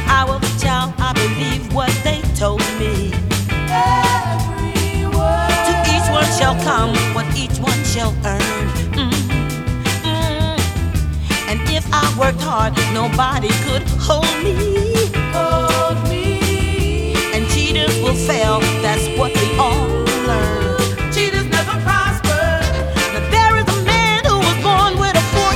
I was a child, I believed what they told me. Every word. To each one shall come what each one shall earn. And if I worked hard, nobody could hold me.